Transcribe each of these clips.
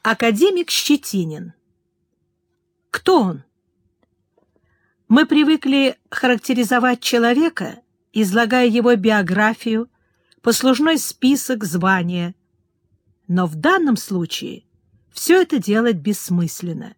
Академик Щетинин. Кто он? Мы привыкли характеризовать человека, излагая его биографию, послужной список, звания. Но в данном случае все это делать бессмысленно.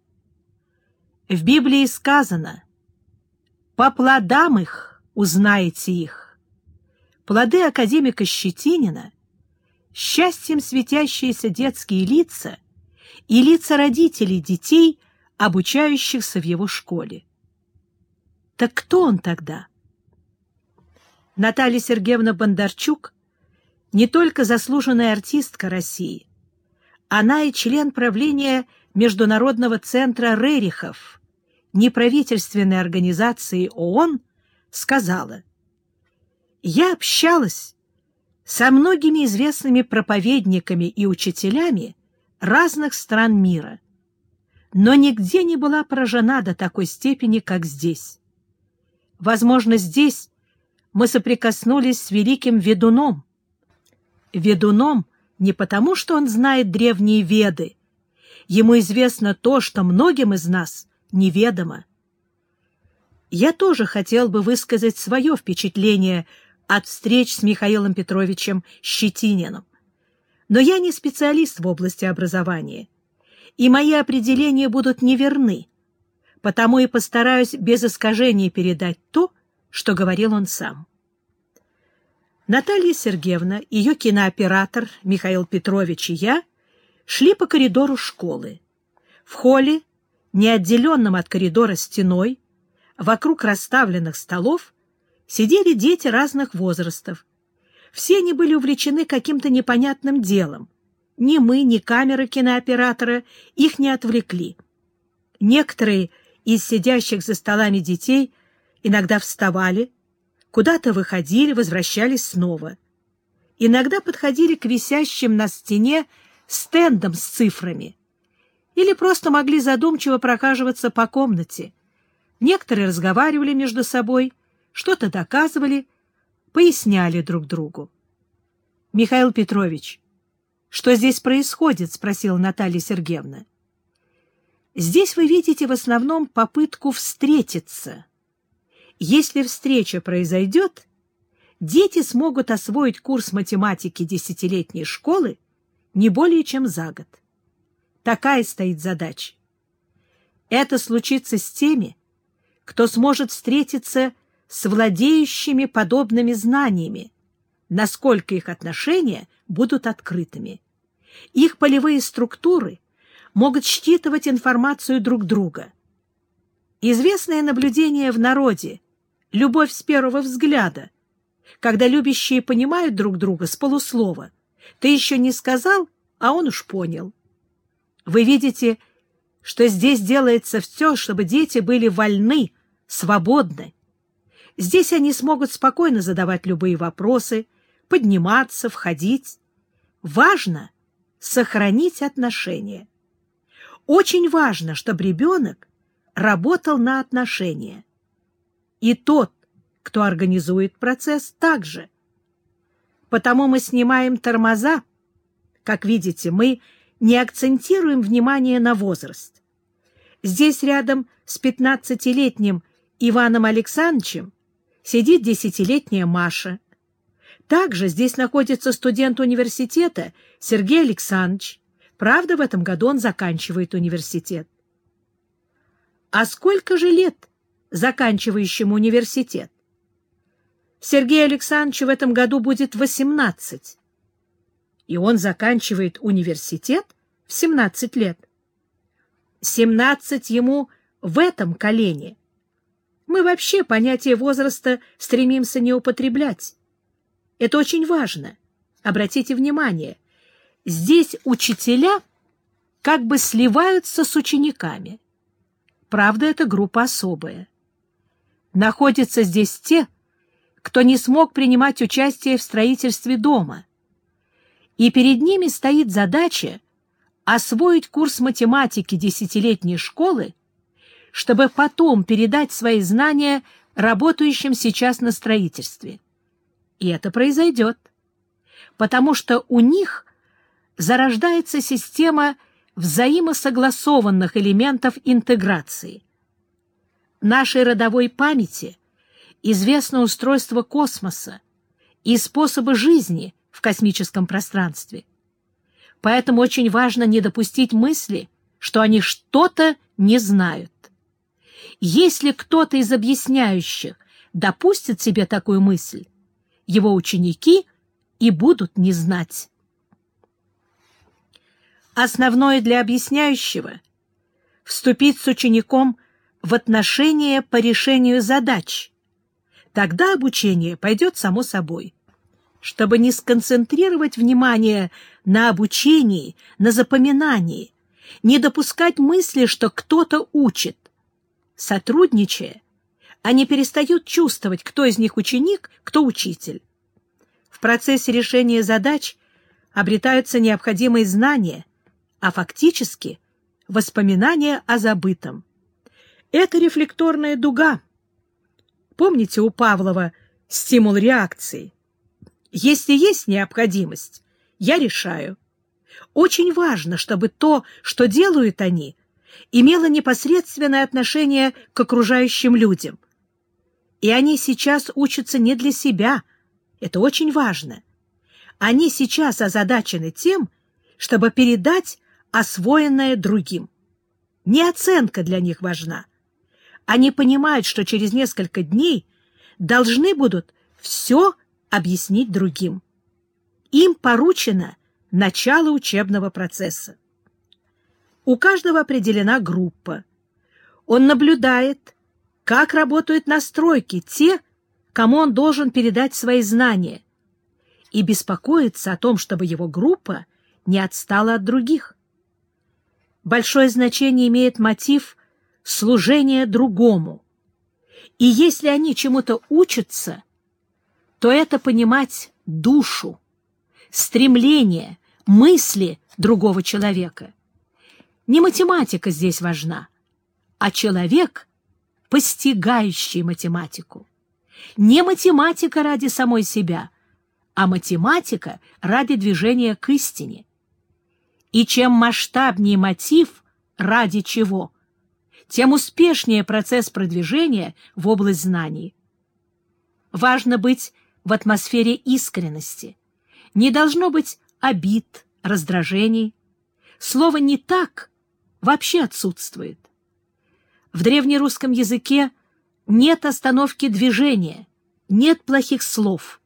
В Библии сказано: «По плодам их узнаете их». Плоды академика Щетинина — счастьем светящиеся детские лица и лица родителей детей, обучающихся в его школе. Так кто он тогда? Наталья Сергеевна Бондарчук не только заслуженная артистка России, она и член правления Международного центра Рерихов, неправительственной организации ООН, сказала: «Я общалась со многими известными проповедниками и учителями разных стран мира, но нигде не была поражена до такой степени, как здесь. Возможно, здесь мы соприкоснулись с великим ведуном. Ведуном не потому, что он знает древние Веды. Ему известно то, что многим из нас неведомо. Я тоже хотел бы высказать свое впечатление от встреч с Михаилом Петровичем Щетининым. Но я не специалист в области образования, и мои определения будут неверны, потому и постараюсь без искажений передать то, что говорил он сам. Наталья Сергеевна, ее кинооператор Михаил Петрович и я шли по коридору школы. В холле, не отделенном от коридора стеной, вокруг расставленных столов, сидели дети разных возрастов. Все они были увлечены каким-то непонятным делом. Ни мы, ни камера кинооператора их не отвлекли. Некоторые из сидящих за столами детей иногда вставали, куда-то выходили, возвращались снова. Иногда подходили к висящим на стене стендам с цифрами или просто могли задумчиво прохаживаться по комнате. Некоторые разговаривали между собой, что-то доказывали, поясняли друг другу. — Михаил Петрович, что здесь происходит? — спросила Наталья Сергеевна. — Здесь вы видите в основном попытку встретиться. Если встреча произойдет, дети смогут освоить курс математики 10-летней школы не более чем за год. Такая стоит задача. Это случится с теми, кто сможет встретиться с владеющими подобными знаниями, насколько их отношения будут открытыми. Их полевые структуры могут считывать информацию друг друга. Известное наблюдение в народе — любовь с первого взгляда, когда любящие понимают друг друга с полуслова. Ты еще не сказал, а он уж понял. Вы видите, что здесь делается все, чтобы дети были вольны, свободны. Здесь они смогут спокойно задавать любые вопросы, подниматься, входить. Важно сохранить отношения. Очень важно, чтобы ребенок работал на отношения. И тот, кто организует процесс, также. Потому мы снимаем тормоза. Как видите, мы не акцентируем внимание на возраст. Здесь рядом с 15-летним Иваном Александровичем сидит 10-летняя Маша. Также здесь находится студент университета Сергей Александрович. Правда, в этом году он заканчивает университет. А сколько же лет заканчивающему университет? Сергею Александровичу в этом году будет 18. И он заканчивает университет в 17 лет. 17 ему в этом колене. Мы вообще понятие возраста стремимся не употреблять. Это очень важно. Обратите внимание, здесь учителя как бы сливаются с учениками. Правда, эта группа особая. Находятся здесь те, кто не смог принимать участие в строительстве дома. И перед ними стоит задача освоить курс математики 10-летней школы, чтобы потом передать свои знания работающим сейчас на строительстве. И это произойдет, потому что у них зарождается система взаимосогласованных элементов интеграции. Нашей родовой памяти известно устройство космоса и способы жизни в космическом пространстве. Поэтому очень важно не допустить мысли, что они что-то не знают. Если кто-то из объясняющих допустит себе такую мысль, его ученики и будут не знать. Основное для объясняющего — вступить с учеником в отношения по решению задач. Тогда обучение пойдет само собой. Чтобы не сконцентрировать внимание на обучении, на запоминании, не допускать мысли, что кто-то учит. Сотрудничая, они перестают чувствовать, кто из них ученик, кто учитель. В процессе решения задач обретаются необходимые знания, а фактически воспоминания о забытом. Это рефлекторная дуга. Помните у Павлова стимул реакции? Если есть необходимость, я решаю. Очень важно, чтобы то, что делают они, имело непосредственное отношение к окружающим людям. И они сейчас учатся не для себя. Это очень важно. Они сейчас озадачены тем, чтобы передать освоенное другим. Не оценка для них важна. Они понимают, что через несколько дней должны будут все объяснить другим. Им поручено начало учебного процесса. У каждого определена группа. Он наблюдает, как работают настройки те, кому он должен передать свои знания, и беспокоится о том, чтобы его группа не отстала от других. Большое значение имеет мотив служения другому. И если они чему-то учатся, то это понимать душу, стремление, мысли другого человека. Не математика здесь важна, а человек, постигающий математику. Не математика ради самой себя, а математика ради движения к истине. И чем масштабнее мотив, ради чего, тем успешнее процесс продвижения в область знаний. Важно быть в атмосфере искренности. Не должно быть обид, раздражений. Слово «не так» вообще отсутствует. В древнерусском языке нет остановки движения, нет плохих слов.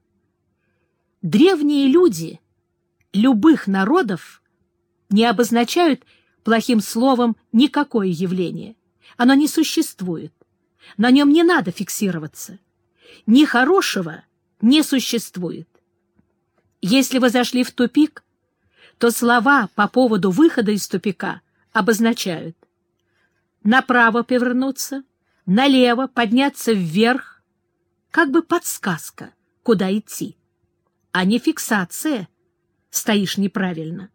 Древние люди любых народов не обозначают плохим словом никакое явление. Оно не существует. На нем не надо фиксироваться. Ни хорошего не существует. Если вы зашли в тупик, то слова по поводу выхода из тупика обозначают: направо повернуться, налево, подняться вверх, как бы подсказка, куда идти, а не фиксация «стоишь неправильно».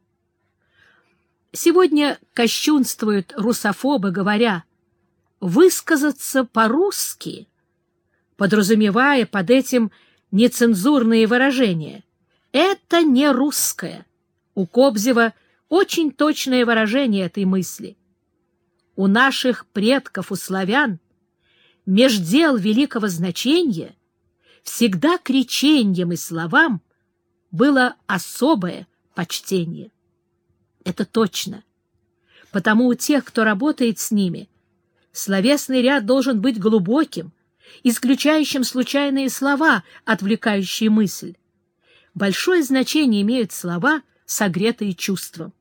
Сегодня кощунствуют русофобы, говоря «высказаться по-русски», подразумевая под этим нецензурные выражения. Это не русское. У Кобзева очень точное выражение этой мысли. У наших предков, у славян, меж дел великого значения всегда к реченьям и словам было особое почтение. Это точно. Потому у тех, кто работает с ними, словесный ряд должен быть глубоким, исключающим случайные слова, отвлекающие мысль. Большое значение имеют слова, согретые чувством.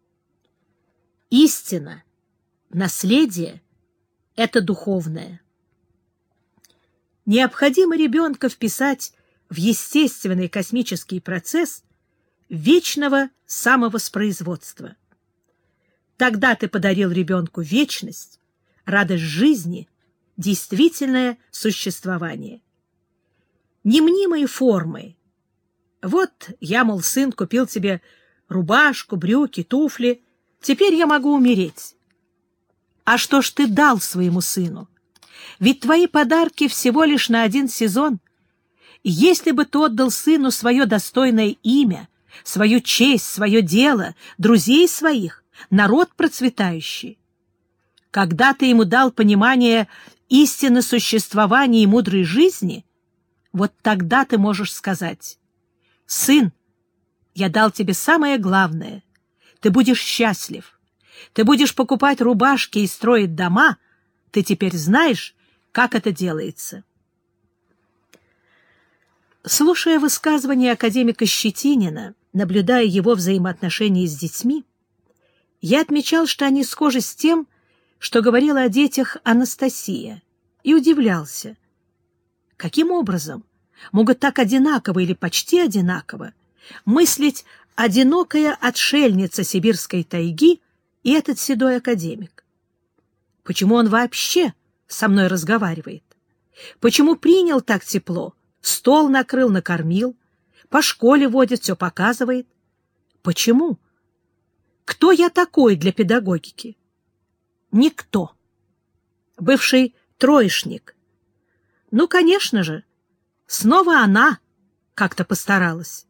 Истина, наследие — это духовное. Необходимо ребенка вписать в естественный космический процесс вечного самовоспроизводства. Тогда ты подарил ребенку вечность, радость жизни, действительное существование. Не мнимые формы. Вот я, мол, сын, купил тебе рубашку, брюки, туфли, теперь я могу умереть. А что ж ты дал своему сыну? Ведь твои подарки всего лишь на один сезон. Если бы ты отдал сыну свое достойное имя, свою честь, свое дело, друзей своих, народ процветающий. Когда ты ему дал понимание истины существования и мудрой жизни, вот тогда ты можешь сказать: «Сын, я дал тебе самое главное. Ты будешь счастлив. Ты будешь покупать рубашки и строить дома. Ты теперь знаешь, как это делается». Слушая высказывания академика Щетинина, наблюдая его взаимоотношения с детьми, я отмечал, что они схожи с тем, что говорила о детях Анастасия, и удивлялся, каким образом могут так одинаково или почти одинаково мыслить одинокая отшельница сибирской тайги и этот седой академик. Почему он вообще со мной разговаривает? Почему принял так тепло, стол накрыл, накормил, по школе водит, все показывает? Почему? Кто я такой для педагогики? Никто. Бывший троечник. Ну, конечно же, снова она как-то постаралась.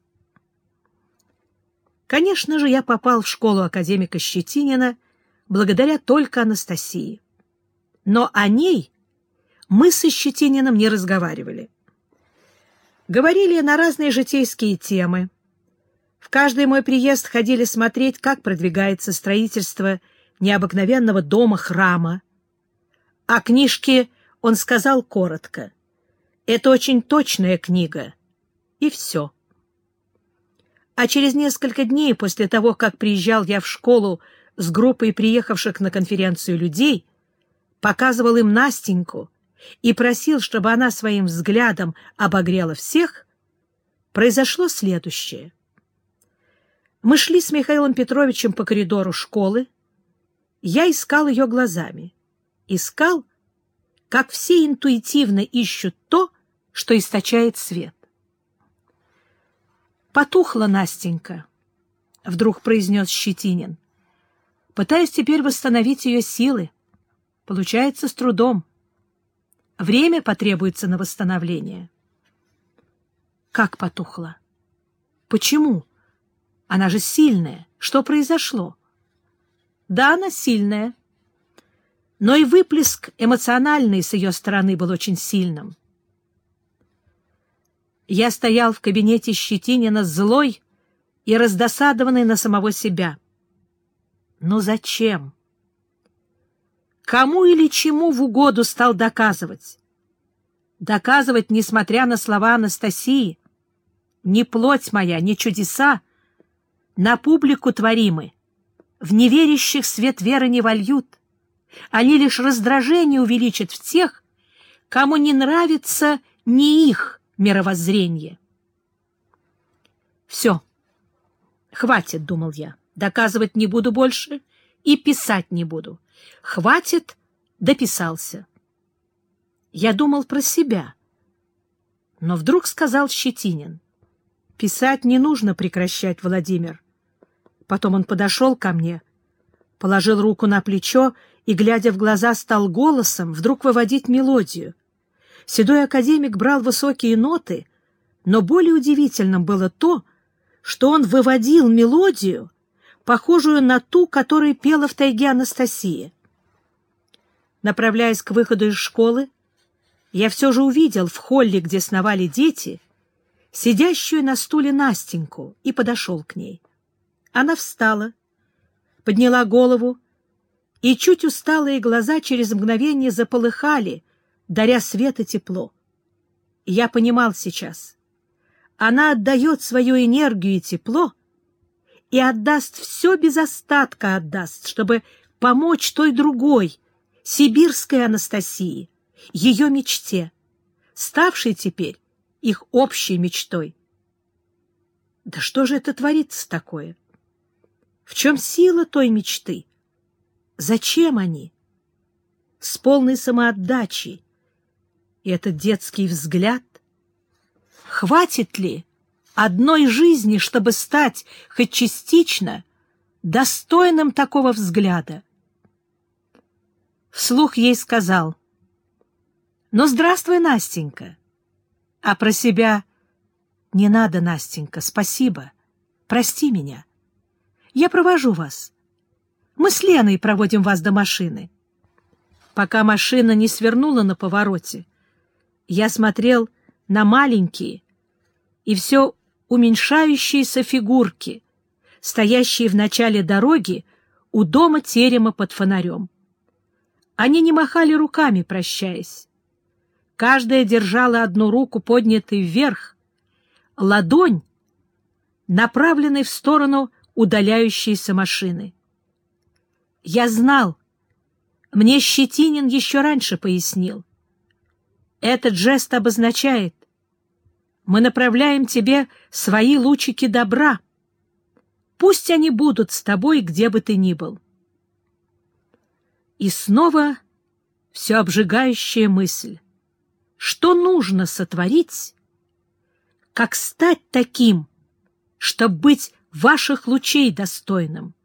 Конечно же, я попал в школу академика Щетинина благодаря только Анастасии. Но о ней мы со Щетининым не разговаривали. Говорили на разные житейские темы. В каждый мой приезд ходили смотреть, как продвигается строительство необыкновенного дома-храма. О книжке он сказал коротко: «Это очень точная книга». И все. А через несколько дней после того, как приезжал я в школу с группой приехавших на конференцию людей, показывал им Настеньку и просил, чтобы она своим взглядом обогрела всех, произошло следующее. Мы шли с Михаилом Петровичем по коридору школы. Я искал ее глазами. Искал, как все интуитивно ищут то, что источает свет. «Потухла Настенька», — вдруг произнес Щетинин. «Пытаюсь теперь восстановить ее силы. Получается с трудом. Время потребуется на восстановление». «Как потухла? Почему? Она же сильная. Что произошло?» «Да, она сильная. Но и выплеск эмоциональный с ее стороны был очень сильным». Я стоял в кабинете Щетинина злой и раздосадованный на самого себя. Но зачем? Кому или чему в угоду стал доказывать? Доказывать, несмотря на слова Анастасии: «Не плоть моя, не чудеса, на публику творимы, в неверящих свет веры не вольют, они лишь раздражение увеличат в тех, кому не нравится ни их мировоззрение». Все, хватит, думал я, доказывать не буду больше и писать не буду. Хватит, дописался. Я думал про себя, но вдруг сказал Щетинин: «Писать не нужно прекращать, Владимир». Потом он подошел ко мне, положил руку на плечо и, глядя в глаза, стал голосом вдруг выводить мелодию. Седой академик брал высокие ноты, но более удивительным было то, что он выводил мелодию, похожую на ту, которую пела в тайге Анастасия. Направляясь к выходу из школы, я все же увидел в холле, где сновали дети, сидящую на стуле Настеньку, и подошел к ней. Она встала, подняла голову, и чуть усталые глаза через мгновение заполыхали, даря свет и тепло. И я понимал сейчас: она отдает свою энергию и тепло, и отдаст все без остатка, отдаст, чтобы помочь той другой, сибирской Анастасии, ее мечте, ставшей теперь их общей мечтой. Да что же это творится такое? В чем сила той мечты? Зачем они? С полной самоотдачей. И этот детский взгляд. Хватит ли одной жизни, чтобы стать хоть частично достойным такого взгляда? Вслух ей сказал: «Ну, здравствуй, Настенька». А про себя: «Не надо, Настенька, спасибо. Прости меня. Я провожу вас. Мы с Леной проводим вас до машины». Пока машина не свернула на повороте, я смотрел на маленькие и все уменьшающиеся фигурки, стоящие в начале дороги у дома терема под фонарем. Они не махали руками, прощаясь. Каждая держала одну руку поднятой вверх, ладонь, направленной в сторону удаляющейся машины. Я знал, мне Щетинин еще раньше пояснил. Этот жест обозначает: мы направляем тебе свои лучики добра. Пусть они будут с тобой, где бы ты ни был. И снова все обжигающая мысль. Что нужно сотворить, как стать таким, чтобы быть ваших лучей достойным?